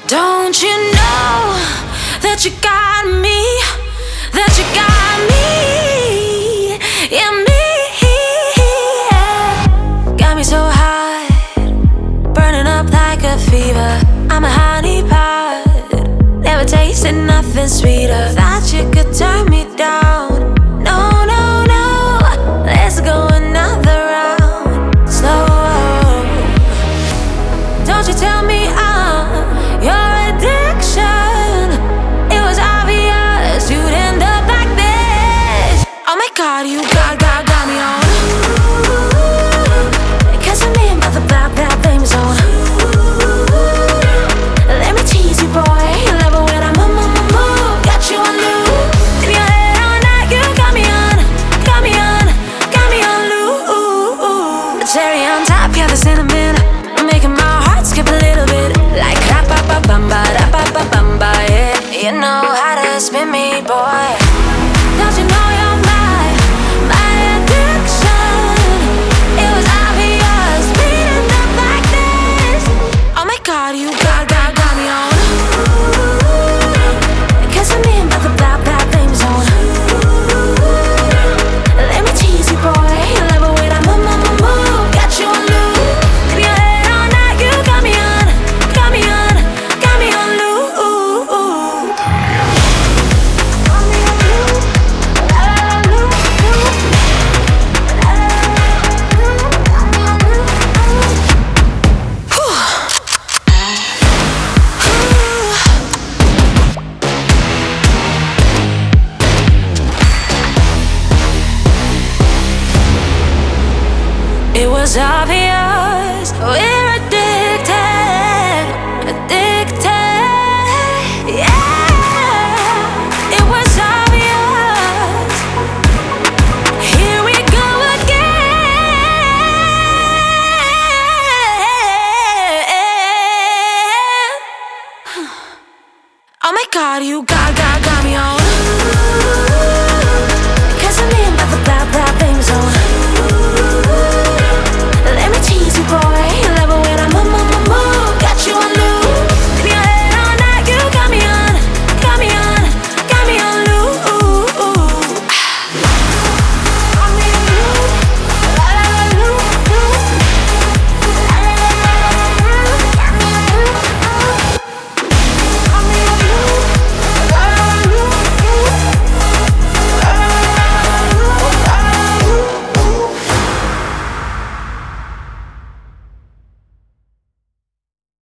Don't you know that you got me? That you got me, yeah, me. Got me so hot, burning up like a fever. I'm a honey pot, never tasted nothing sweeter. Thought you could turn me down. No, no, no, let's go another round. Slow. Don't you tell me your addiction. It was obvious you'd end up like this. Oh my God, you got me on. Cause I'm in by the bad things on. Let me tease you, boy. You love it when I move. Got you on loop. In your head all night, you got me on. Got me on loop. The cherry on top, yeah, the cinnamon, making my heart skip a little bit. Like ra-ba-ba-bamba, ra-ba-ba-bamba, yeah. You know how to spin me, boy. Don't you know you're my addiction? It was obvious we'd end up like this. Oh my God, you got me on. Cause I'm in by the bad things on. Let me tease you, boy. You love it when I move. Got you on loop. In your head all night, you got me on loop. It was obvious we're addicted, yeah. It was obvious. Here we go again. Oh my God, you got me on.